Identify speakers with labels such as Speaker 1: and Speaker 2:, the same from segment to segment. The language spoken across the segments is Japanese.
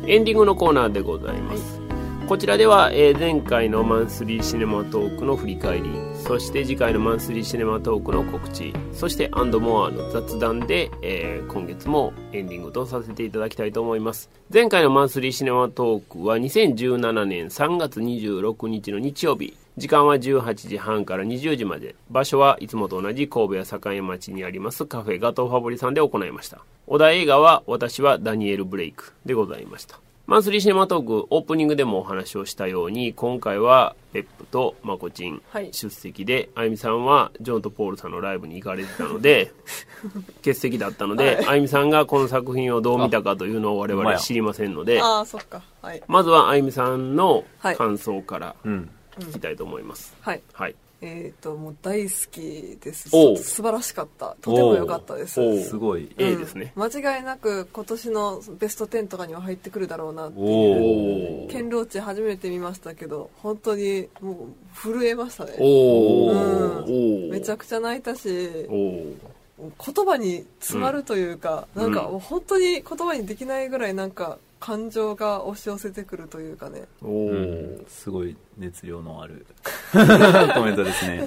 Speaker 1: エンディングのコーナーでございます、こちらでは、前回のマンスリーシネマトークの振り返り、そして次回のマンスリーシネマトークの告知、そしてアンドモアの雑談で、今月もエンディングとさせていただきたいと思います。前回のマンスリーシネマトークは2017年3月26日の日曜日、時間は18時半から20時まで、場所はいつもと同じ神戸や栄町にありますカフェガトーファボリさんで行いました。お題映画は私はダニエル・ブレイクでございました。マンスリーシネマトークオープニングでもお話をしたように、今回はペップとマコチン出席で、あゆみさんはジョンとポールさんのライブに行かれてたので欠席だったので、あゆみさんがこの作品をどう見たかというのを我々知りませんので、まずはあゆみさんの感想から聞きたいと思います。
Speaker 2: はい、もう大好きです。素晴らしかった。とても良かったです。
Speaker 1: すごい、ですね。
Speaker 2: 間違いなく今年のベスト10とかには入ってくるだろうなっていう。ケンローチ初めて見ましたけど、本当にもう震えましたね。めちゃくちゃ泣いたし、言葉に詰まるというか、なんかもう本当に言葉にできないぐらいなんか感情が押し寄せてくるというかね。
Speaker 3: すごい熱量のあるコメントですね。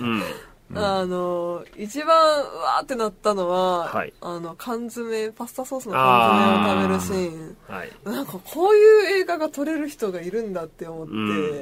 Speaker 2: 一番わーってなったのは、缶詰、パスタソースの缶詰を食べるシーン、なんかこういう映画が撮れる人がいるんだって思って、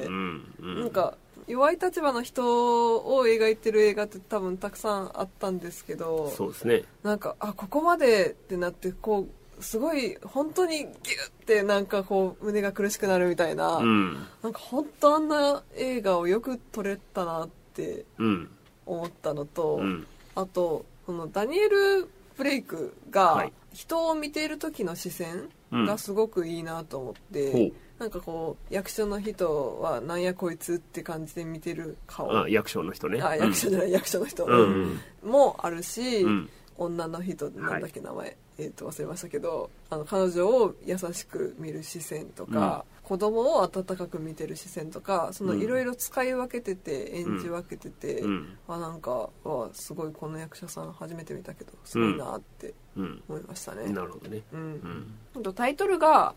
Speaker 2: なんか弱い立場の人を描いてる映画って多分たくさんあったんですけど、
Speaker 1: そうですね。
Speaker 2: なんかここまでってなって、こうすごい本当にギュッてなんかこう胸が苦しくなるみたいな、なんか本当あんな映画をよく撮れたなって思ったのと、あとそのダニエル・ブレイクが人を見ている時の視線がすごくいいなと思って、なんかこう役所の人はなんやこいつって感じで見てる顔、
Speaker 1: 役所の人ね、
Speaker 2: 役所じゃない、役所の人もあるし、女の人なんだっけ名前、忘れましたけど、彼女を優しく見る視線とか、子供を温かく見てる視線とか、そのいろいろ使い分けてて、演じ分けてて、なんかすごいこの役者さん初めて見たけどすごいなって思いましたね。
Speaker 1: なるほどね。
Speaker 2: タイトルが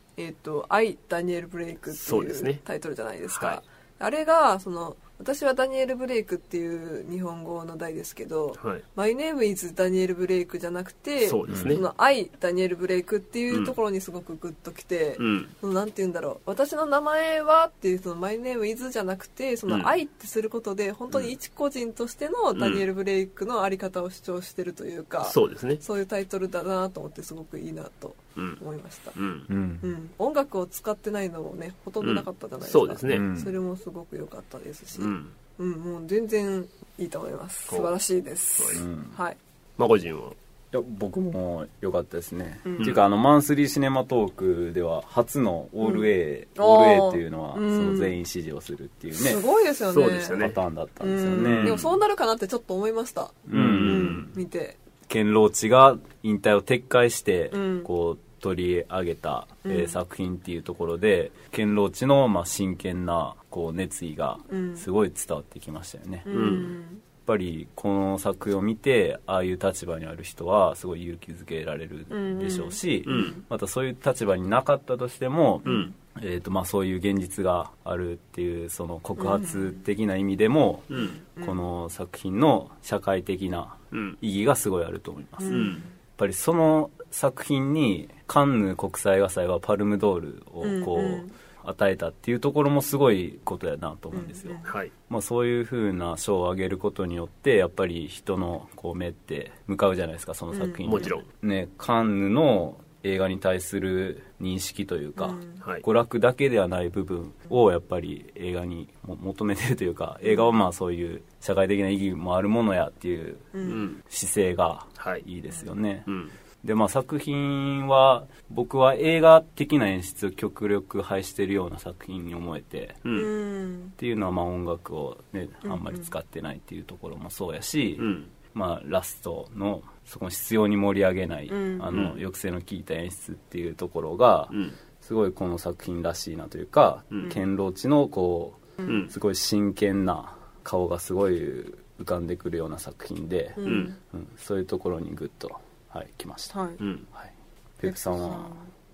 Speaker 2: I, ダニエル・ブレイクっていうタイトルじゃないですか。あれが私はダニエル・ブレイクっていう日本語の題ですけど、My name is ダニエル・ブレイクじゃなくて、その I ダニエル・ブレイクっていうところにすごくグッときて、なんて言うんだろう、私の名前はっていうその My name is じゃなくて、その I ってすることで本当に一個人としてのダニエル・ブレイクのあり方を主張してるというか、
Speaker 1: そうですね。
Speaker 2: そういうタイトルだなと思ってすごくいいなと思いました。音楽を使ってないのもねほとんどなかったじゃないですか。
Speaker 1: そうですね。
Speaker 2: それもすごく良かったですし、もう全然いいと思います。素晴らしいです。
Speaker 1: マコジンは？
Speaker 3: いや僕も良かったですね。っていうかマンスリーシネマトークでは初のオール A っていうのはその全員支持をするっていうね。
Speaker 2: すごいですよね。
Speaker 1: そうでしたね。
Speaker 3: パターンだったんですよね。
Speaker 2: でもそうなるかなってちょっと思いました。見て。
Speaker 3: ケンローチが引退を撤回してこう取り上げた、作品っていうところでケンローチの真剣なこう熱意がすごい伝わってきましたよね。やっぱりこの作品を見てああいう立場にある人はすごい勇気づけられるでしょうし、またそういう立場になかったとしても、そういう現実があるっていうその告発的な意味でも、この作品の社会的な意義がすごいあると思います。やっぱりその作品にカンヌ国際映画祭はパルムドールをこう与えたっていうところもすごいことやなと思うんですよ。そういう風な賞をあげることによってやっぱり人のこう目って向かうじゃないですか、その作品に。
Speaker 1: もちろん
Speaker 3: ね、カンヌの映画に対する認識というか、娯楽だけではない部分をやっぱり映画に求めてるというか、映画はそういう社会的な意義もあるものやっていう姿勢がいいですよね。で作品は僕は映画的な演出を極力排しているような作品に思えて、っていうのは音楽を、ね、あんまり使ってないっていうところもそうやし、ラストのそこ必要に盛り上げない、抑制の効いた演出っていうところが、すごいこの作品らしいなというか、ケンローチのこう、すごい真剣な顔がすごい浮かんでくるような作品で、そういうところにグッと来ました。ペプさんは？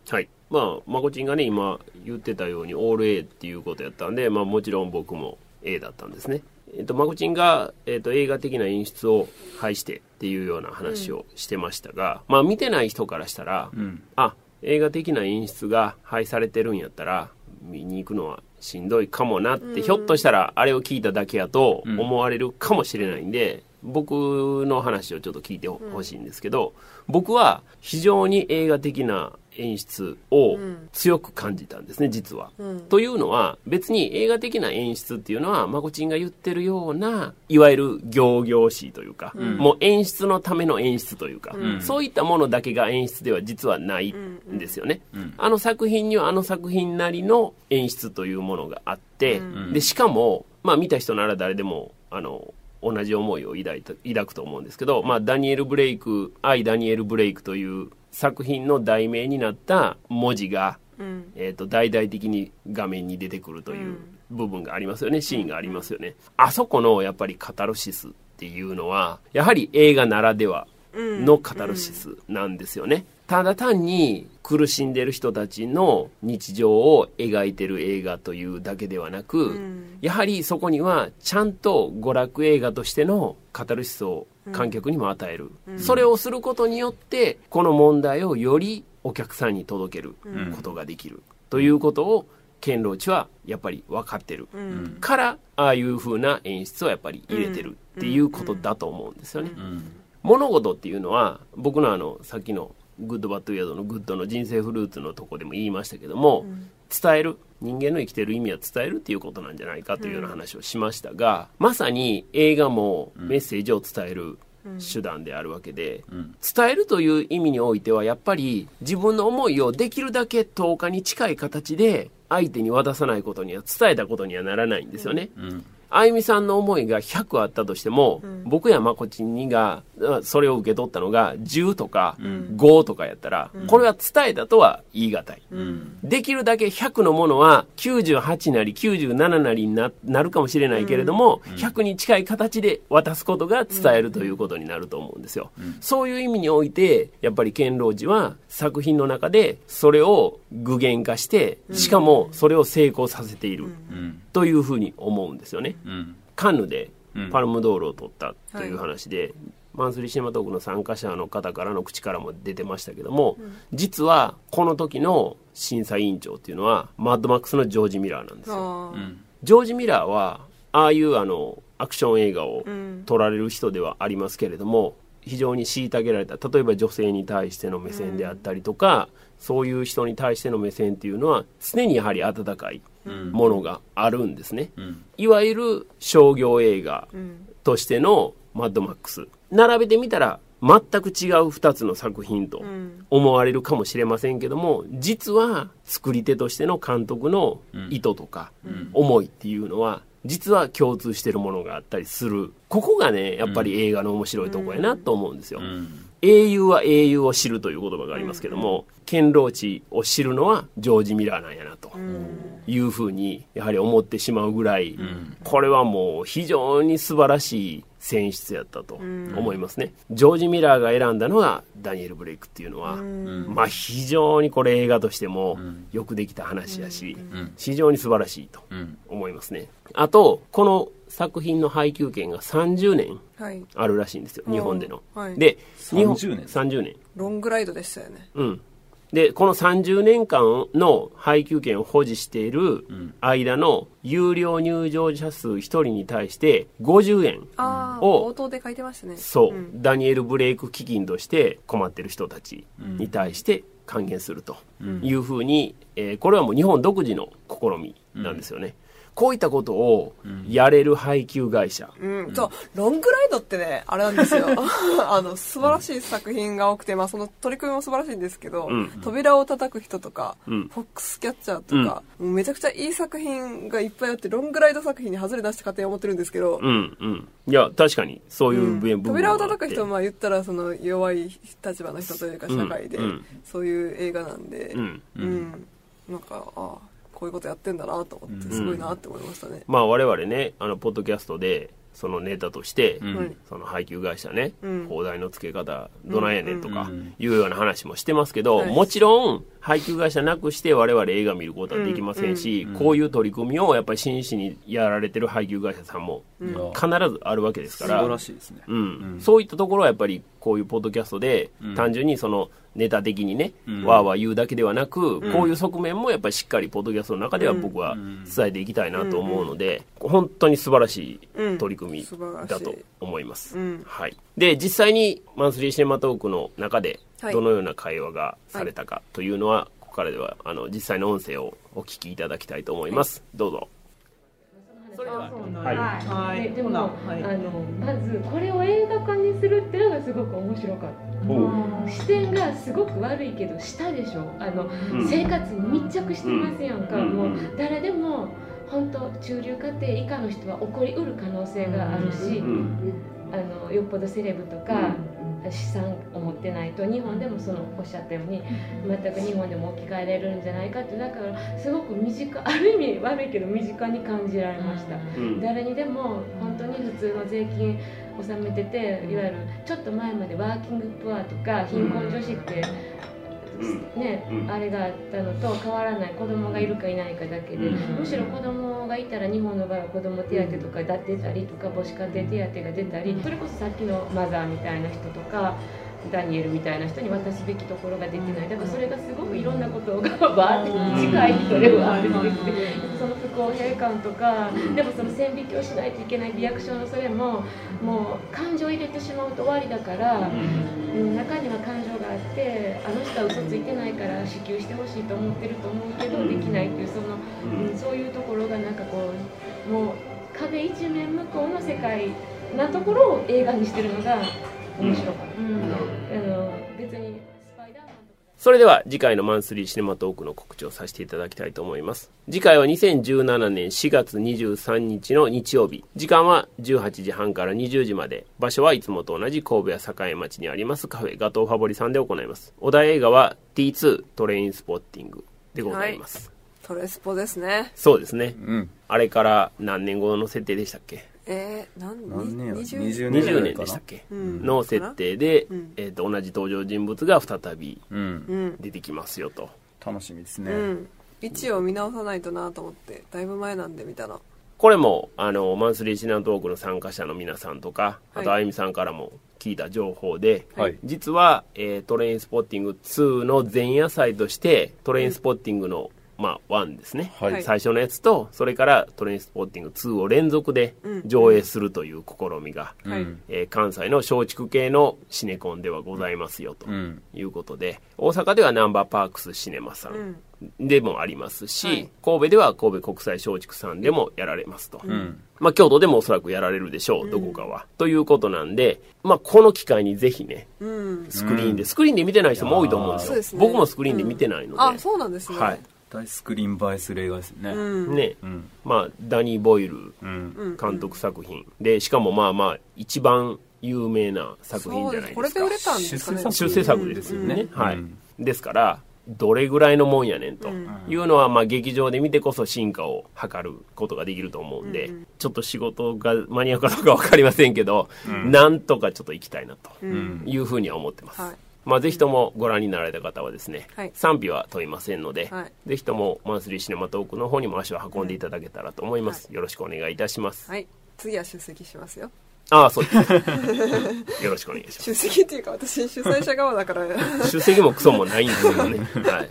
Speaker 1: まこちんがね今言ってたようにオール A っていうことやったんで、もちろん僕も A だったんですね。まこちんが、映画的な演出を排してっていうような話をしてましたが、見てない人からしたら、映画的な演出が排されてるんやったら見に行くのはしんどいかもなって、ひょっとしたらあれを聞いただけやと思われるかもしれないんで、僕の話をちょっと聞いてほしいんですけど、僕は非常に映画的な演出を強く感じたんですね、実は。というのは、別に映画的な演出っていうのはまこちんが言ってるようないわゆる仰々しいというか、もう演出のための演出というか、そういったものだけが演出では実はないんですよね。あの作品にはあの作品なりの演出というものがあって、でしかも見た人なら誰でも同じ思いを抱くと思うんですけど、ダニエル・ブレイク、愛ダニエル・ブレイクという作品の題名になった文字が、大々的に画面に出てくるという部分がありますよね、シーンがありますよね。あそこのやっぱりカタルシスっていうのはやはり映画ならではのカタルシスなんですよね。ただ単に苦しんでる人たちの日常を描いてる映画というだけではなく、やはりそこにはちゃんと娯楽映画としてのカタルシスを観客にも与える、それをすることによってこの問題をよりお客さんに届けることができる、ということをケンローチはやっぱり分かってる、から、ああいう風な演出をやっぱり入れてるっていうことだと思うんですよね。物事っていうのは、僕のさっきのグッドバッドウィアードのグッドの人生フルーツのとこでも言いましたけども、伝える、人間の生きてる意味は伝えるっていうことなんじゃないかというような話をしましたが、まさに映画もメッセージを伝える手段であるわけで、伝えるという意味においてはやっぱり自分の思いをできるだけ10日に近い形で相手に渡さないことには、伝えたことにはならないんですよね。あゆみさんの思いが100あったとしても、僕やまこちんがそれを受け取ったのが10とか5とかやったら、これは伝えたとは言い難い。できるだけ100のものは98なり97なりに なるかもしれないけれども、100に近い形で渡すことが伝えるということになると思うんですよ。そういう意味において、やっぱりケンロージは作品の中でそれを具現化して、しかもそれを成功させているというふうに思うんですよね。カンヌでパルムドールを取ったという話で、マンスリーシネマトークの参加者の方からの口からも出てましたけども、実はこの時の審査委員長っていうのはマッドマックスのジョージ・ミラーなんですよ。ジョージ・ミラーはああいうアクション映画を撮られる人ではありますけれども、非常に虐げられた、例えば女性に対しての目線であったりとか、そういう人に対しての目線っていうのは常にやはり温かいものがあるんですね。いわゆる商業映画としてのマッドマックス、並べてみたら全く違う2つの作品と思われるかもしれませんけども、実は作り手としての監督の意図とか思いっていうのは実は共通してるものがあったりする。ここがね、やっぱり映画の面白いとこやなと思うんですよ。英雄は英雄を知るという言葉がありますけども、ケンローチを知るのはジョージ・ミラーなんやなというふうにやはり思ってしまうぐらい、これはもう非常に素晴らしい選出やったと思いますね。ジョージ・ミラーが選んだのがダニエル・ブレイクっていうのは、非常にこれ映画としてもよくできた話やし、非常に素晴らしいと思いますね。あとこの作品の配給権が30年あるらしいんですよ、日本での。で、30年
Speaker 2: ロングライドでしたよね。
Speaker 1: でこの30年間の配給権を保持している間の有料入場者数1人に対して50円を
Speaker 2: 冒頭で書いてましたね。
Speaker 1: ダニエル・ブレイク基金として困ってる人たちに対して還元するというふうに、これはもう日本独自の試みなんですよね。こういったことをやれる配給会社、
Speaker 2: ロングライドってね、あれなんですよ素晴らしい作品が多くて、その取り組みも素晴らしいんですけど、扉を叩く人とか、フォックスキャッチャーとか、めちゃくちゃいい作品がいっぱいあって、ロングライド作品に外れ出して勝手に思ってるんですけど、
Speaker 1: いや確かにそういう部分
Speaker 2: 扉を叩く人は言ったらその弱い立場の人というか社会で、そういう映画なんで、なんかこういうことやってんだなと思って、すごいなって思いましたね。
Speaker 1: 我々ね、ポッドキャストでそのネタとして、その配給会社ね、放題の付け方どないやねんとかいうような話もしてますけど、もちろん配給会社なくして我々映画見ることはできませんし、こういう取り組みをやっぱり真摯にやられてる配給会社さんも必ずあるわけですから、
Speaker 3: 素晴らしいですね。
Speaker 1: そういったところはやっぱりこういうポッドキャストで単純にそのネタ的にね、わーわー言うだけではなく、こういう側面もやっぱりしっかりポッドキャストの中では僕は伝えていきたいなと思うので、本当に素晴らしい取り組みだと思います。はい。で、実際にマンスリーシネマトークの中でどのような会話がされたかというのは、ここからでは実際の音声をお聞きいただきたいと思います。どうぞ。
Speaker 4: でも、まずこれを映画化にするっていうのがすごく面白かった。視点がすごく悪いけど下でしょ。生活に密着してますやんか。もう誰でも本当中流家庭以下の人は起こりうる可能性があるし、よっぽどセレブとか資産を持ってないと、日本でもそのおっしゃったように全く日本でも置き換えられるんじゃないかって、だからすごくある意味悪いけど身近に感じられました。誰にでも本当に普通の税金納めてて、いわゆるちょっと前までワーキングプアとか貧困女子ってね、あれがあったのと変わらない。子供がいるかいないかだけで、むしろ子供がいたら日本の場合は子供手当とか出たりとか、母子家庭手当が出たり、それこそさっきのマザーみたいな人とかダニエルみたいな人に渡すべきところができない。だからそれがすごくいろんなことがバーって短い人ではあって出てきて、その不公平感とか、でもその線引きをしないといけないリアクションのそれももう感情を入れてしまうと終わりだから、中には感情があって、あの人は嘘ついてないから支給してほしいと思ってると思うけどできないっていう、そういうところがなんかこう、もう壁一面向こうの世界なところを映画にしてるのが面白かった。別にスパイダーマンとか。
Speaker 1: それでは次回のマンスリーシネマトークの告知をさせていただきたいと思います。次回は2017年4月23日の日曜日。時間は18時半から20時まで。場所はいつもと同じ神戸や栄町にありますカフェガトーファボリさんで行います。お題映画は T2 トレインスポッティングでございます。
Speaker 2: トレスポですね。
Speaker 1: そうですね。あれから何年後の設定でしたっけ
Speaker 3: 何年
Speaker 1: 20年でしたっけ、の設定で、同じ登場人物が再び出てきますよと。
Speaker 3: 楽しみですね。
Speaker 2: 1を見直さないとなと思って、だいぶ前なんで見たの。
Speaker 1: これもマンスリーシネマトークの参加者の皆さんとか、あとあゆみさんからも聞いた情報で、実は、トレインスポッティング2の前夜祭としてトレインスポッティングの1ですね、最初のやつと、それからトレインスポッティング2を連続で上映するという試みが、関西の松竹系のシネコンではございますよということで、大阪ではナンバーパークスシネマさんでもありますし、神戸では神戸国際松竹さんでもやられますと、京都でもおそらくやられるでしょう、どこかはということなんで、この機会にぜひね、スクリーンで見てない人も多いと思うんですよ。僕もスクリーンで見てないので。
Speaker 2: あ、そうなんですね。
Speaker 3: 大スクリーン映えする映画ですね。
Speaker 1: ダニー・ボイル監督作品で、しかも一番有名な作品じゃないですか。
Speaker 2: これで売れたんですかね。
Speaker 1: 出世作ですよね。ですからどれぐらいのもんやねんというのは、劇場で見てこそ進化を図ることができると思うんで、ちょっと仕事が間に合うかどうか分かりませんけど、なんとかちょっと行きたいなというふうには思ってます。ぜひともご覧になられた方はですね、賛否は問いませんので、ぜひともマンスリーシネマトークの方にも足を運んでいただけたらと思います。よろしくお願いいたします。
Speaker 2: 次は出席しますよ。
Speaker 1: そうです。よろしくお願いします。
Speaker 2: 出席っていうか、私主催者側だから
Speaker 1: 出席もクソもないんですけどね。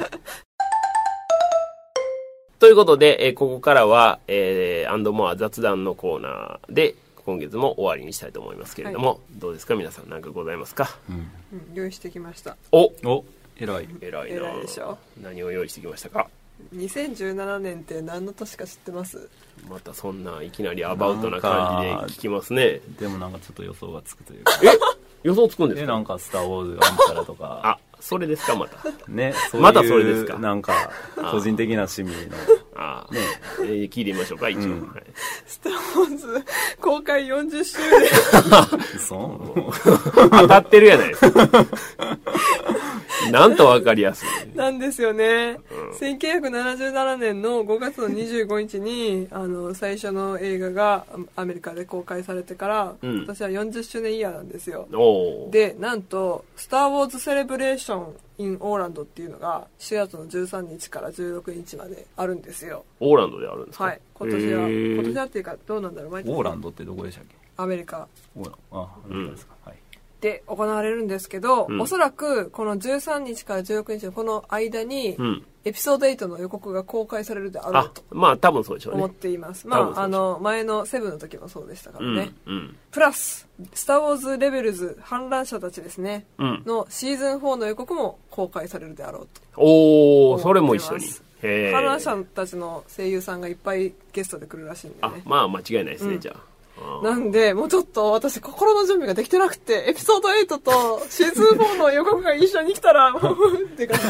Speaker 1: ということで、ここからはアンドモア雑談のコーナーで今月も終わりにしたいと思いますけれども、どうですか皆さん、何かございますか？
Speaker 2: 用意してきました。
Speaker 3: 偉い
Speaker 2: でしょ。
Speaker 1: 何を用意してきましたか
Speaker 2: ？2017年って何の年か知ってます？
Speaker 1: またそんないきなりアバウトな感じで聞きますね。
Speaker 3: でもなんかちょっと予想がつくというか。
Speaker 1: 予想つくんですか？
Speaker 3: なんかスターウォーズがあったらとか。
Speaker 1: それですかまた。
Speaker 3: ね、
Speaker 1: またそれですか。
Speaker 3: なんか個人的な趣味の。
Speaker 1: 聞いてみましょうか一応。
Speaker 2: スターウォーズ公開40周年。
Speaker 3: そう。
Speaker 1: 当たってるやないですか。 なんとわかりやすい。
Speaker 2: なんですよね。1977年の5月の25日に、最初の映画がアメリカで公開されてから、今年は40周年イヤーなんですよ。で、なんと、スター・ウォーズ・セレブレーション・イン・オーランドっていうのが、4月の13日から16日まであるんですよ。
Speaker 1: オーランドであるんですか？はい。
Speaker 2: 今年はっていうか、どうなんだろう、
Speaker 3: オーランドってどこでしたっけ？
Speaker 2: アメリカ。
Speaker 3: アメリカですか。はい。
Speaker 2: で行われるんですけど、おそらくこの13日から16日のこの間に、エピソード8の予告が公開されるであろうと、
Speaker 1: まあ多分そうでしょうね、
Speaker 2: 思っています。まあ前のセブンの時もそうでしたからね、プラススター・ウォーズ・レベルズ反乱者たちですね、のシーズン4の予告も公開されるであろうと。
Speaker 1: おお、それも一緒に。
Speaker 2: 反乱者たちの声優さんがいっぱいゲストで来るらしいんでね。
Speaker 1: まあ間違いないですね、じゃあ。
Speaker 2: なんで、もうちょっと私心の準備ができてなくて、エピソード8とシーズン4の予告が一緒に来たら、もう、って感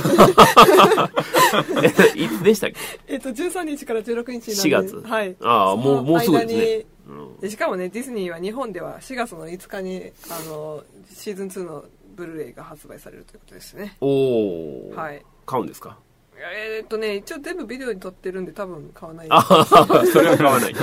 Speaker 1: じ。いつでしたっけ
Speaker 2: ？13日から16日
Speaker 1: なんで。4月。
Speaker 2: はい。
Speaker 1: もうすぐですね。
Speaker 2: でしかもね、ディズニーは日本では4月の5日に、シーズン2のブルーレイが発売されるということですね。
Speaker 1: おー。
Speaker 2: はい。
Speaker 1: 買うんですか？
Speaker 2: 一応全部ビデオに撮ってるんで多分買わない。
Speaker 1: それは買わない。い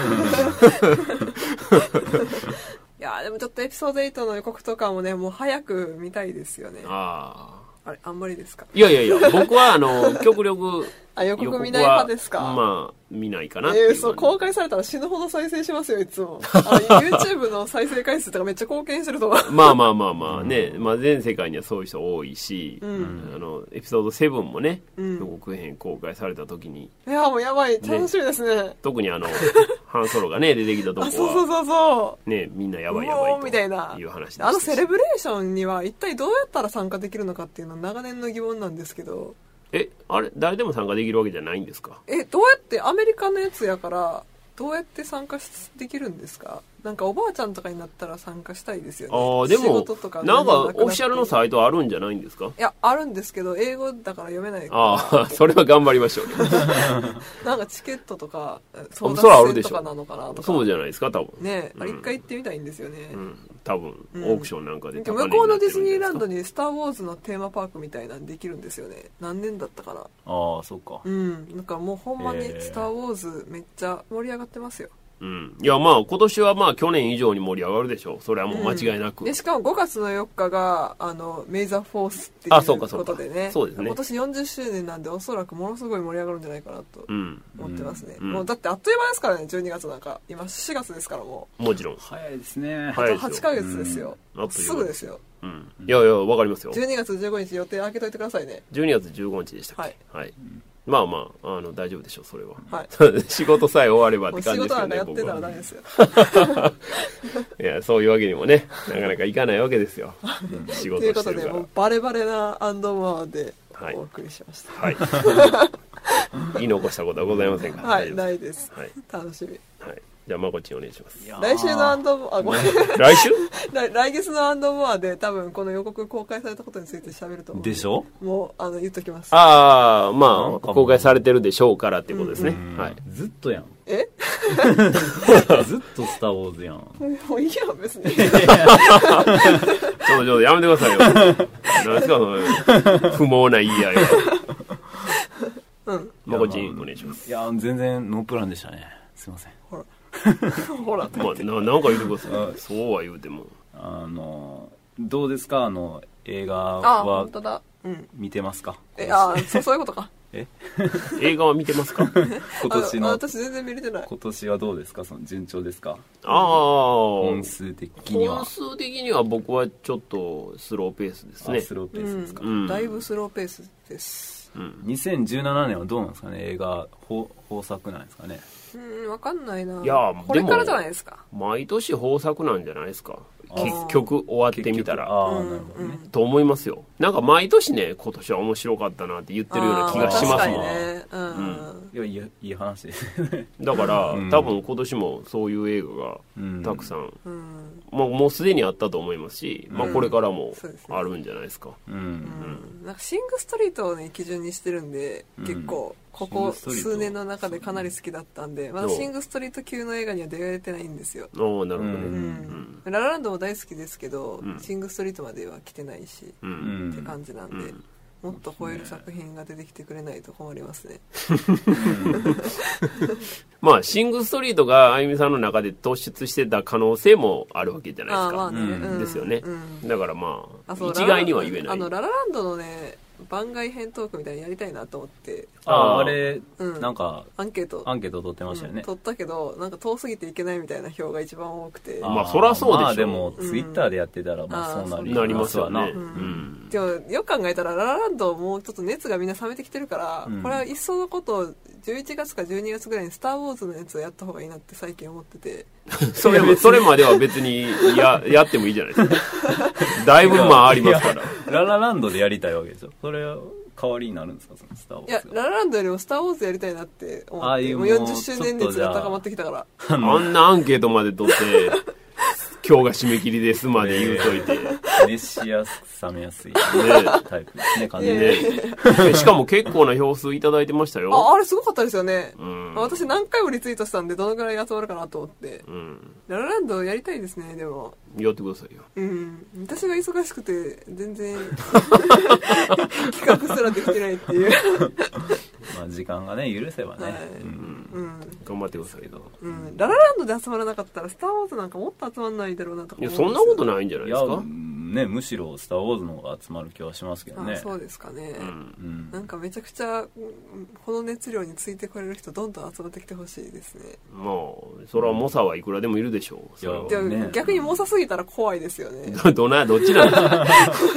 Speaker 2: やでもちょっとエピソード8の予告とかもね、もう早く見たいですよね。あれ、あんまりですか？
Speaker 1: いや僕は極力
Speaker 2: 予告見ない派ですか？
Speaker 1: まあ見ないかなっていう。
Speaker 2: そう、公開されたら死ぬほど再生しますよ、いつも。YouTube の再生回数とかめっちゃ貢献してると思う。
Speaker 1: まあね、全世界にはそういう人多いし、エピソード7もね、予告編公開された時に。
Speaker 2: いや、もうやばい、楽しみですね。
Speaker 1: 特にハンソロがね、出てきたとこは。
Speaker 2: そう。
Speaker 1: ね、みんなやばい
Speaker 2: みたいな。
Speaker 1: いう話で
Speaker 2: セレブレーションには一体どうやったら参加できるのかっていうのは長年の疑問なんですけど。
Speaker 1: あれ誰でも参加できるわけじゃないんですか？
Speaker 2: どうやってアメリカのやつやからどうやって参加できるんですか？なんかおばあちゃんとかになったら参加したいですよね。
Speaker 1: でもなんかオフィシャルのサイトあるんじゃないんですか？
Speaker 2: いや、あるんですけど英語だから読めないから。
Speaker 1: それは頑張りましょう。
Speaker 2: なんかチケットとか
Speaker 1: 争奪戦
Speaker 2: とかなのかなとか。
Speaker 1: そうじゃないですか、多分
Speaker 2: ね。一回行ってみたいんですよね。
Speaker 1: 多分オークションなんかで
Speaker 2: 向こうのディズニーランドにスター・ウォーズのテーマパークみたいなのできるんですよね。何年だったかな。
Speaker 3: そうか。
Speaker 2: なんかもうほんまにスター・ウォーズめっちゃ盛り上がってますよ。
Speaker 1: いや今年は去年以上に盛り上がるでしょう。それはもう間違いなく。
Speaker 2: でしかも5月の4日がメイザーフォースっていうことでね。
Speaker 1: そうですね。
Speaker 2: 今年40周年なんでおそらくものすごい盛り上がるんじゃないかなと思ってますね。もうだってあっという間ですからね、12月なんか。今4月ですからも
Speaker 1: う。もちろん。
Speaker 3: 早いですね。
Speaker 2: あと8ヶ月ですよ。すぐですよ。
Speaker 1: いやわかりますよ。
Speaker 2: 12月15日予定開けといてくださいね。
Speaker 1: 12月15日でしたっけ？はい。まあ大丈夫でしょう、それは。
Speaker 2: はい。
Speaker 1: 仕事さえ終わればって感じですけどね。
Speaker 2: 仕事なんかやってたらダメですよ。
Speaker 1: いや、そういうわけにもね、なかなかいかないわけですよ。仕事してるから。ということで、もう
Speaker 2: バレバレなアンドモアでお送りしました。
Speaker 1: はい。言い残したことはございませんか？
Speaker 2: はい、ないです。楽しみ。
Speaker 1: はい。じゃあ、まこっちお願いします。
Speaker 2: 来週のアンドモア、ごめん。
Speaker 1: 来週
Speaker 2: 来月のアンドモアで多分この予告公開されたことについて喋ると思う。
Speaker 3: でしょ？
Speaker 2: もう、言っときます。
Speaker 1: 公開されてるでしょうからっていうことですね。はい。
Speaker 3: ずっとやん。
Speaker 2: ずっ
Speaker 3: とスター・ウォーズやん。
Speaker 2: もういいやん、別に。
Speaker 1: ちょっとやめてくださいよ。何ですか、不毛な言い合いは。まこっちお願いします。
Speaker 3: いや、全然ノープランでしたね。すいません。
Speaker 2: ほら
Speaker 1: なんか言うてください。そうは言うても。
Speaker 3: どうですか、映画は
Speaker 2: 本当だ。
Speaker 3: 見てますか？
Speaker 2: そういうことか。
Speaker 1: 映画は見てますか？
Speaker 3: 今年の。
Speaker 2: 私全然見れてない。
Speaker 3: 今年はどうですか？順調ですか？
Speaker 1: 本
Speaker 3: 数的には。
Speaker 1: 本数的には僕はちょっとスローペースですね。
Speaker 3: スローペースですか？
Speaker 2: だいぶスローペースです。
Speaker 3: 2017年はどうなんですかね？映画豊作なんですかね？
Speaker 2: わかんないな。
Speaker 1: いや、
Speaker 2: これからじゃないですか。
Speaker 1: 毎年豊作なんじゃないですか。結局終わってみたら。
Speaker 3: なるほどね。
Speaker 1: と思いますよ。なんか毎年ね、今年は面白かったなって言ってるような気がしますもん。
Speaker 3: いい話です
Speaker 1: だから、多分今年もそういう映画がたくさん、もうすでにあったと思いますし、これからもあるんじゃないですか。
Speaker 2: なんかシングストリートをね基準にしてるんで、結構ここ数年の中でかなり好きだったんで、まだシングストリート級の映画には出会えてないんですよ。
Speaker 1: なるほどね。
Speaker 2: ララランドも大好きですけど、シングストリートまでは来てないし、って感じなんで、 もっと超える作品が出てきてくれないと困りますね。
Speaker 1: まあシングストリートがあゆみさんの中で突出してた可能性もあるわけじゃないですか。
Speaker 2: まあね、
Speaker 1: ですよね、だからまあ一
Speaker 2: 概
Speaker 1: には言えない。
Speaker 2: ララランドのね番外編トークみたいにやりたいなと思って。
Speaker 3: あれ、なんか
Speaker 2: アンケート
Speaker 3: 取ってましたよね、
Speaker 2: 取ったけどなんか遠すぎていけないみたいな票が一番多くて。
Speaker 1: まあそりゃそうでしょ。
Speaker 3: まあでもツイッターでやってたらまあそう
Speaker 1: なりますわな。
Speaker 2: でもよく考えたらララランドもうちょっと熱がみんな冷めてきてるから、これはいっそのこと11月か12月ぐらいにスターウォーズのやつをやった方がいいなって最近思ってて。
Speaker 1: それまでは別にやってもいいじゃないですか。だいぶまあありますから。
Speaker 3: ララランドでやりたいわけでしょ。それは代わりになるんですか、そのスターウォーズ。
Speaker 2: いや、ララランドよりもスターウォーズやりたいなって思って、もう40周年熱が高まってきたから。
Speaker 1: あんなアンケートまで取って、今日が締め切りですまで言うといて。
Speaker 3: 熱しやす、冷めやすい、タイプですね、感じ
Speaker 1: で。しかも結構な票数いただいてましたよ。
Speaker 2: あれすごかったですよね。私何回もリツイートしたんで、どのくらい集まるかなと思って。ララランドやりたいですね、でも。
Speaker 1: やってくださいよ。
Speaker 2: 私が忙しくて、全然、企画すらできてないっていう。
Speaker 3: まあ時間がね、許せばね。
Speaker 1: 頑張ってくださいよ。
Speaker 2: ララランドで集まらなかったら、スターウォーズなんかもっと集まらないだろうなとか。
Speaker 1: いや、そんなことないんじゃないですか。
Speaker 3: ね、むしろスターウォーズの方が集まる気はしますけどね。
Speaker 2: そうですかね。なんかめちゃくちゃこの熱量についてこれる人どんどん集まってきてほしいですね。
Speaker 1: まあそれは猛者はいくらでもいるでしょう。
Speaker 2: でも逆に猛者すぎたら怖いですよね。
Speaker 1: どっちなんだ。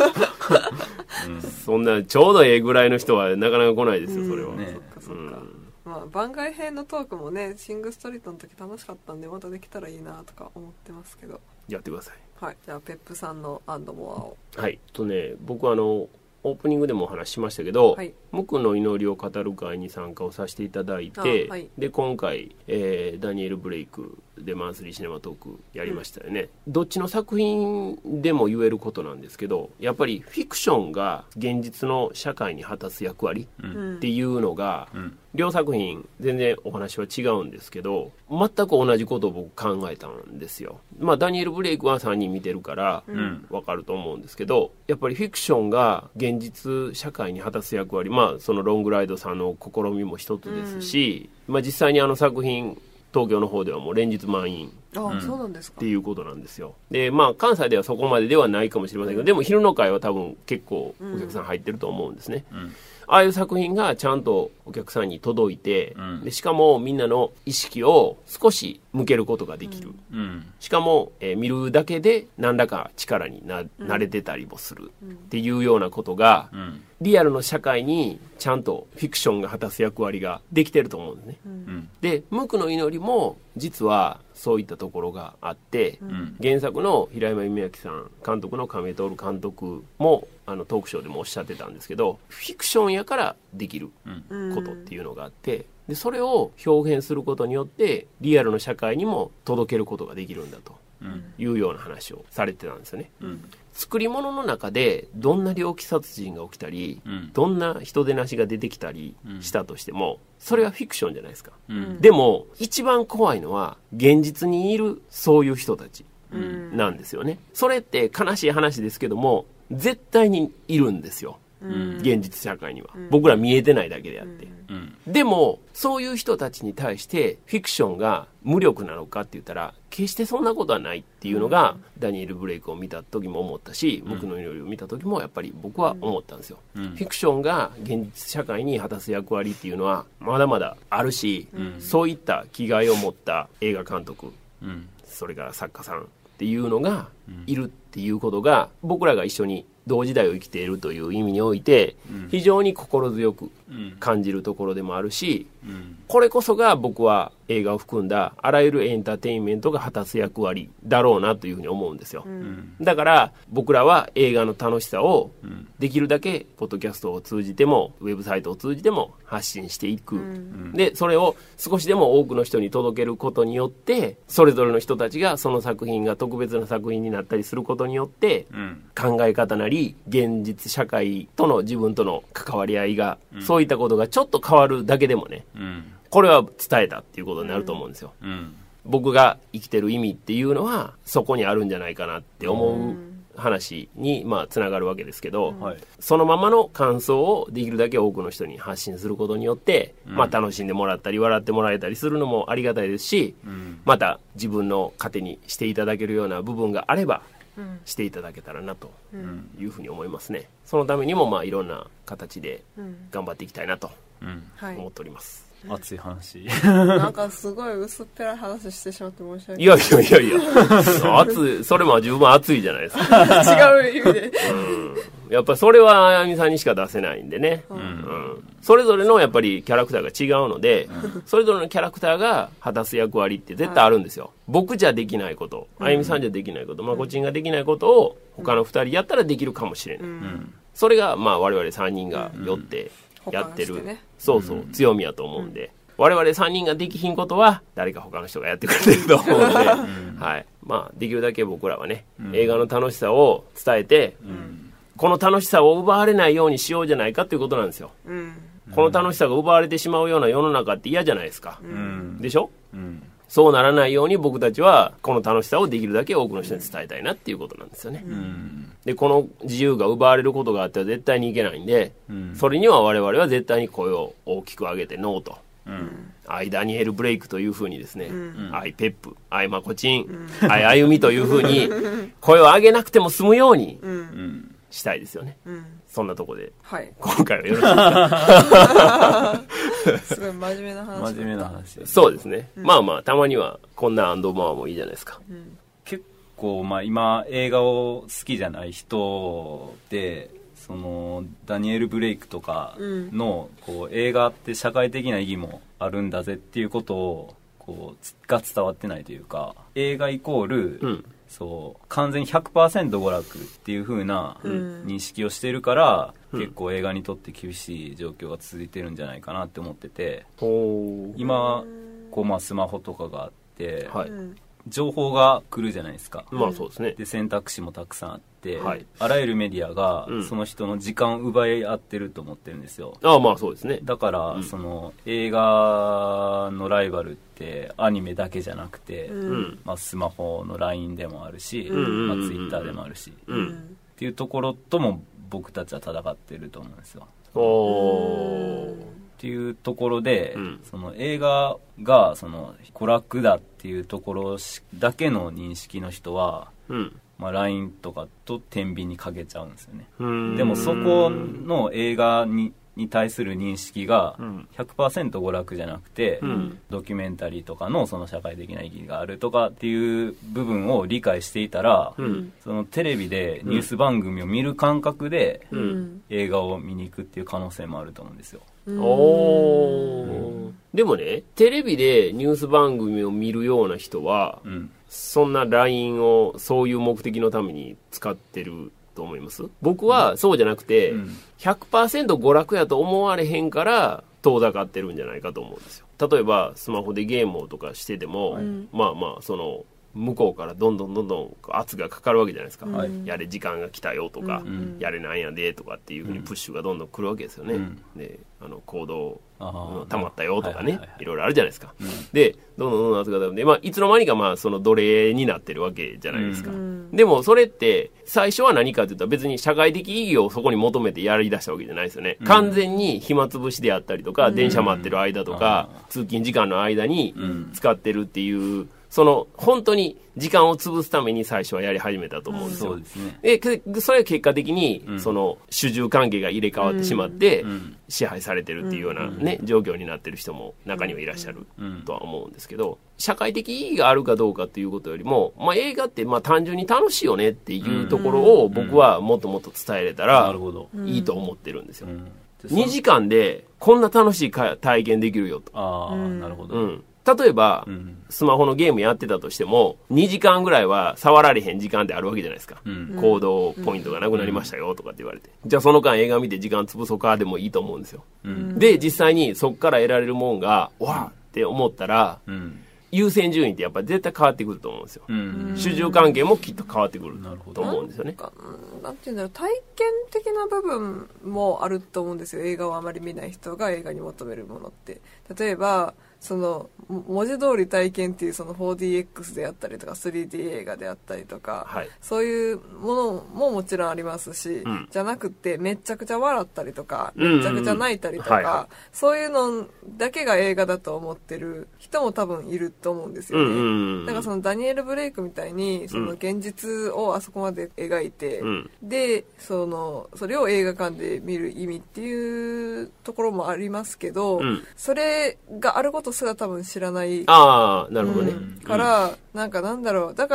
Speaker 1: そんなちょうどええぐらいの人はなかなか来ないですよ、それは。
Speaker 2: そっか。まあ番外編のトークもね、シングストリートの時楽しかったんでまたできたらいいなとか思ってますけど。
Speaker 1: やってください。
Speaker 2: はい、じゃあペップさんのアンドモアを。
Speaker 1: はい。僕オープニングでもお話ししましたけど、無垢の祈りを語る会に参加をさせていただいて、で今回、ダニエル・ブレイクでマンスリーシネマトークやりましたよね。どっちの作品でも言えることなんですけど、やっぱりフィクションが現実の社会に果たす役割っていうのが、両作品全然お話は違うんですけど、全く同じことを僕考えたんですよ。まあダニエル・ブレイクは3人見てるから分かると思うんですけど、やっぱりフィクションが現実社会に果たす役割、まあそのロングライドさんの試みも一つですし、まあ実際に作品東京の方ではもう連日満員っていうことなんですよ。でまあ関西ではそこまでではないかもしれませんけど、でも昼の会は多分結構お客さん入ってると思うんですね。ああいう作品がちゃんとお客さんに届いて、でしかもみんなの意識を少し向けることができる、しかも、見るだけで何らか力になれてたりもするっていうようなことが、リアルの社会にちゃんとフィクションが果たす役割ができてると思うんですね。で無垢の祈りも実はそういったところがあって、原作の平山夢明さん監督の亀井徹監督もトークショーでもおっしゃってたんですけど、フィクションやからできることっていうのがあって、でそれを表現することによってリアルの社会にも届けることができるんだというような話をされてたんですよね。作り物の中でどんな猟奇殺人が起きたり、どんな人手なしが出てきたりしたとしても、それはフィクションじゃないですか。でも一番怖いのは現実にいるそういう人たちなんですよね。それって悲しい話ですけども絶対にいるんですよ、現実社会には。僕ら見えてないだけであって、でもそういう人たちに対してフィクションが無力なのかって言ったら決してそんなことはないっていうのが、ダニエル・ブレイクを見た時も思ったし、無垢の祈りを見た時もやっぱり僕は思ったんですよ。フィクションが現実社会に果たす役割っていうのはまだまだあるし、そういった気概を持った映画監督、それから作家さんっていうのがいるっていうことが、僕らが一緒に同時代を生きているという意味において非常に心強く感じるところでもあるし、これこそが僕は映画を含んだあらゆるエンターテインメントが果たす役割だろうなというふうに思うんですよ。だから僕らは映画の楽しさをできるだけポッドキャストを通じてもウェブサイトを通じても発信していく、でそれを少しでも多くの人に届けることによって、それぞれの人たちがその作品が特別な作品になったりすることによって、考え方なり現実社会との自分との関わり合いが、そういったことがちょっと変わるだけでもね、これは伝えたっていうことになると思うんですよ。僕が生きてる意味っていうのはそこにあるんじゃないかなって思う話につながるわけですけど、そのままの感想をできるだけ多くの人に発信することによって、楽しんでもらったり笑ってもらえたりするのもありがたいですし、また自分の糧にしていただけるような部分があればしていただけたらなというふうに思いますね。そのためにもいろんな形で頑張っていきたいなと思っております。
Speaker 3: 熱い話
Speaker 2: なんかすごい薄っぺらい話してしまって申し訳ない。
Speaker 1: いや熱い、それも十分熱いじゃないですか
Speaker 2: 違う意味で、
Speaker 1: やっぱりそれはあやみさんにしか出せないんでね、それぞれのやっぱりキャラクターが違うので、それぞれのキャラクターが果たす役割って絶対あるんですよ。僕じゃできないこと、あやみさんじゃできないこと、まこちんができないことを他の2人やったらできるかもしれない、それが我々3人がよってやってる、そう強みやと思うんで、我々3人ができひんことは誰か他の人がやってくれてると思うので、はい、できるだけ僕らはね、映画の楽しさを伝えて、この楽しさを奪われないようにしようじゃないかっていうことなんですよ、この楽しさが奪われてしまうような世の中って嫌じゃないですか、でしょ、そうならないように僕たちはこの楽しさをできるだけ多くの人に伝えたいなっていうことなんですよね、でこの自由が奪われることがあっては絶対にいけないんで、それには我々は絶対に声を大きく上げてノーと、アイダニエル・ブレイクというふうにですね、アイペップ、アイマコチン、アイアユミというふうに声を上げなくても済むようにしたいですよね、そんなとこで、今回はよろしいですか
Speaker 2: すごい真面目な話。
Speaker 1: そうですね、たまにはこんなアンドモアもいいじゃないですか、
Speaker 3: 結構今映画を好きじゃない人で、そのダニエル・ブレイクとかの映画って社会的な意義もあるんだぜっていうことをが伝わってないというか、映画イコール、完全に 100% 娯楽っていう風な認識をしているから、結構映画にとって厳しい状況が続いてるんじゃないかなって思ってて、今スマホとかがあって、情報が来るじゃないですか、
Speaker 1: そうですね、
Speaker 3: で選択肢もたくさんあって、あらゆるメディアがその人の時間を奪い合ってると思ってるんですよ。
Speaker 1: そうですね。
Speaker 3: だから、その映画のライバルってアニメだけじゃなくて、スマホの LINE でもあるし、Twitter でもあるし、っていうところとも僕たちは戦ってると思うんですよ。っていうところで、その映画がその娯楽だっていうところだけの認識の人は、LINE とかと天秤にかけちゃうんですよね。でもそこの映画に対する認識が 100% 娯楽じゃなくて、ドキュメンタリーとかのその社会的な意義があるとかっていう部分を理解していたら、そのテレビでニュース番組を見る感覚で、映画を見に行くっていう可能性もあると思うんですよ。
Speaker 1: でもね、テレビでニュース番組を見るような人は、そんな LINE をそういう目的のために使ってると思います？僕はそうじゃなくて、100% 娯楽やと思われへんから遠ざかってるんじゃないかと思うんですよ。例えばスマホでゲームとかしてても、その向こうからどんどん圧がかかるわけじゃないですか、やれ時間が来たよとか、やれなんやでとかっていうふうにプッシュがどんどん来るわけですよね、で行動溜まったよとかね、いろいろあるじゃないですか、でどんどん圧が溜まって、いつの間にかその奴隷になってるわけじゃないですか、でもそれって最初は何かというと別に社会的意義をそこに求めてやり出したわけじゃないですよね、完全に暇つぶしであったりとか、電車待ってる間とか、通勤時間の間に使ってるっていう、その本当に時間を潰すために最初はやり始めたと思うんですよ。
Speaker 3: そうですね。
Speaker 1: でそれは結果的に、その主従関係が入れ替わってしまって、支配されてるっていうようなね、状況になってる人も中にはいらっしゃるとは思うんですけど、社会的意義があるかどうかっていうことよりも、映画って単純に楽しいよねっていうところを僕はもっともっと伝えれたらいいと思ってるんですよ。2時間でこんな楽しい体験できるよと。
Speaker 3: なるほど。
Speaker 1: 例えば、スマホのゲームやってたとしても2時間ぐらいは触られへん時間ってあるわけじゃないですか、行動ポイントがなくなりましたよとかって言われて、じゃあその間映画見て時間潰そうかでもいいと思うんですよ、で実際にそこから得られるもんがわーって思ったら、優先順位ってやっぱり絶対変わってくると思うんですよ、主従関係もきっと変わってくると思うんですよね。
Speaker 2: なんていうんだろう、体験的な部分もあると思うんですよ。映画をあまり見ない人が映画に求めるものって、例えばその文字通り体験っていうその 4DX であったりとか 3D 映画であったりとか、はい、そういうものももちろんありますし、じゃなくてめちゃくちゃ笑ったりとか、めちゃくちゃ泣いたりとか、そういうのだけが映画だと思ってる人も多分いると思うんですよね。だからそのダニエル・ブレイクみたいにその現実をあそこまで描いて、でそれを映画館で見る意味っていうところもありますけど、それがあることすら多分知らない。
Speaker 1: ああ、なるほどね。
Speaker 2: から、なんだろう。だから、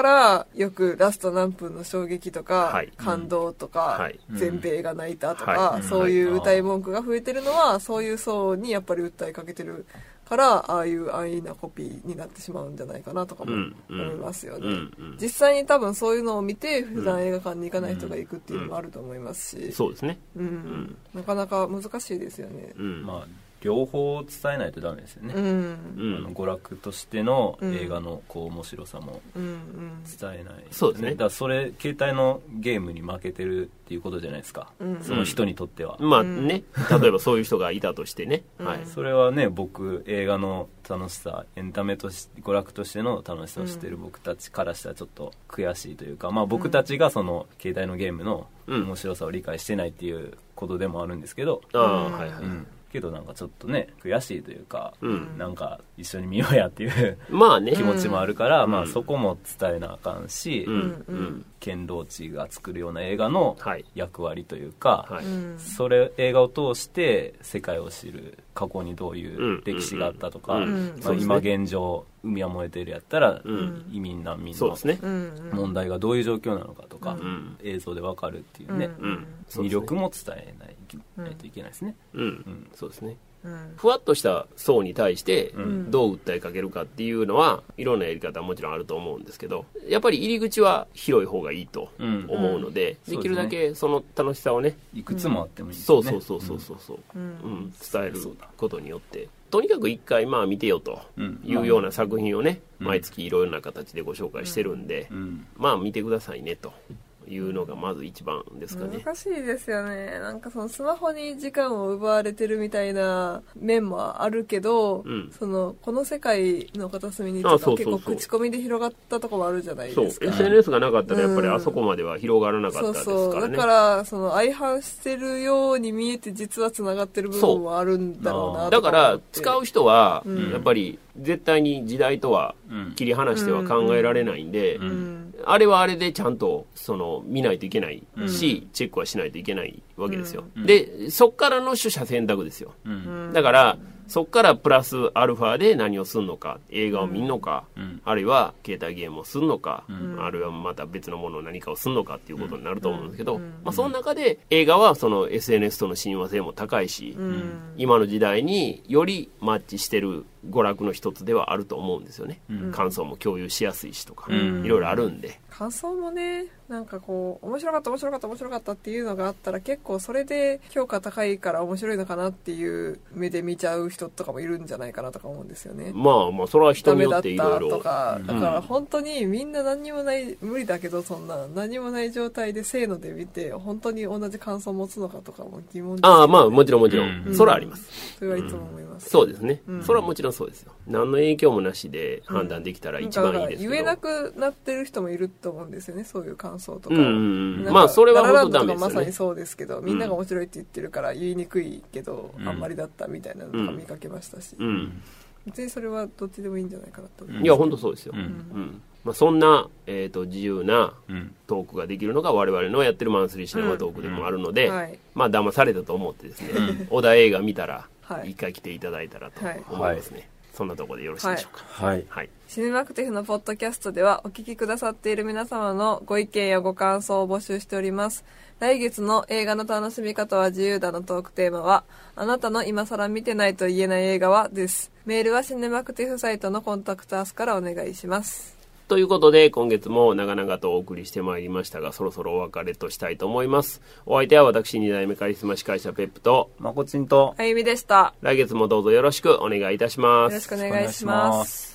Speaker 2: よくラスト何分の衝撃とか、感動とか、全米が泣いたとか、そういう歌い文句が増えてるのは、そういう層にやっぱり訴えかけてるから、ああいう安易なコピーになってしまうんじゃないかなとかも思いますよね。実際に多分そういうのを見て、普段映画館に行かない人が行くっていうのもあると思いますし。
Speaker 1: そうですね。
Speaker 2: なかなか難しいですよね。
Speaker 3: まあ両方伝えないとダメですよね、娯楽としての映画のこう面白さも伝えない、
Speaker 1: そうですね。
Speaker 3: だからそれ携帯のゲームに負けてるっていうことじゃないですか、その人にとっては、
Speaker 1: まあね、例えばそういう人がいたとしてね、はい、
Speaker 3: それはね、僕映画の楽しさ、エンタメとして娯楽としての楽しさを知ってる僕たちからしたらちょっと悔しいというか、まあ僕たちがその携帯のゲームの面白さを理解してないっていうことでもあるんですけど、けどなんかちょっとね悔しいというか、なんか一緒に見ようやっていうまあ、ね、気持ちもあるから、まあそこも伝えなあかんし、ケンローチが作るような映画の役割というか、それ映画を通して世界を知る、過去にどういう歴史があったとか、まあ、今現状海は燃えているやったら、移民難民の問題がどういう状況なのかとか、映像でわかるっていうね、魅力も伝えないといけないですね。
Speaker 1: そうですね。ふわっとした層に対してどう訴えかけるかっていうのはいろんなやり方はもちろんあると思うんですけど、やっぱり入り口は広い方がいいと思うので、できるだけその楽しさをね、
Speaker 3: いくつもあってもいいですね。
Speaker 1: そう伝えることによって、とにかく一回まあ見てよというような作品をね、毎月いろいろな形でご紹介してるんで、まあ見てくださいねというのがまず一番ですかね。
Speaker 2: 難しいですよね。なんかそのスマホに時間を奪われてるみたいな面もあるけど、そのこの世界の片隅にとか結構口コミで広がったところもあるじゃないですか。
Speaker 1: SNS がなかったらやっぱりあそこまでは広がらなかったですからね。
Speaker 2: だからその相反してるように見えて実はつながってる部分もあるんだろうなとか。
Speaker 1: だから使う人はやっぱり絶対に時代とは切り離しては考えられないんで、あれはあれでちゃんとその見ないといけないし、チェックはしないといけないわけですよ。でそっからの取捨選択ですよ。だからそっからプラスアルファで何をするのか、映画を見るのか、あるいは携帯ゲームをするのか、あるいはまた別のものを何かをするのかっていうことになると思うんですけど、まあ、その中で映画はその SNS との親和性も高いし、今の時代によりマッチしてる娯楽の一つではあると思うんですよね。感想も共有しやすいしとか、いろいろあるんで。
Speaker 2: 感想もね、なんかこう面白かったっていうのがあったら結構それで評価高いから面白いのかなっていう目で見ちゃう人とかもいるんじゃないかなとか思うんですよね。
Speaker 1: まあそれは人によっていろいろ。
Speaker 2: ダメだったとか、だから本当にみんな何にもない無理だけど、そんな何もない状態でせーので見て本当に同じ感想を持つのかとかも疑問ですよね。
Speaker 1: まあもちろんそれはあります。
Speaker 2: それはいつも思います。
Speaker 1: そうですね。それはもちろんそうですよ。何の影響もなしで判断できたら一番いいですけど。
Speaker 2: 言えなくなってる人もいると思うんですよね。そういう感想とか。
Speaker 1: まあそれは本当ダメですよね。
Speaker 2: まさにそうですけど、みんなが面白いって言ってるから言いにくいけど、あんまりだったみたいなのとか見かけましたし、別にそれはどっちでもいいんじゃないかなと思います。
Speaker 1: いや本当そうですよ。まあ、そんな、自由なトークができるのが我々のやってるマンスリーシネマトークでもあるので、まあ騙されたと思ってですね、小田映画見たら一回来ていただいたらと思いますね。そんなところでよろしいでしょうか。はい。
Speaker 2: シネマクティフのポッドキャストではお聞きくださっている皆様のご意見やご感想を募集しております。来月の映画の楽しみ方は自由だのトークテーマは、あなたの今更見てないと言えない映画はです。メールはシネマクティフサイトのコンタクトアースからお願いします。
Speaker 1: ということで今月も長々とお送りしてまいりましたが、そろそろお別れとしたいと思います。お相手は私2代目カリスマ司会者ペップと
Speaker 3: まこちんと
Speaker 2: あゆみでした。
Speaker 1: 来月もどうぞよろしくお願いいたします。
Speaker 2: よろしくお願いします。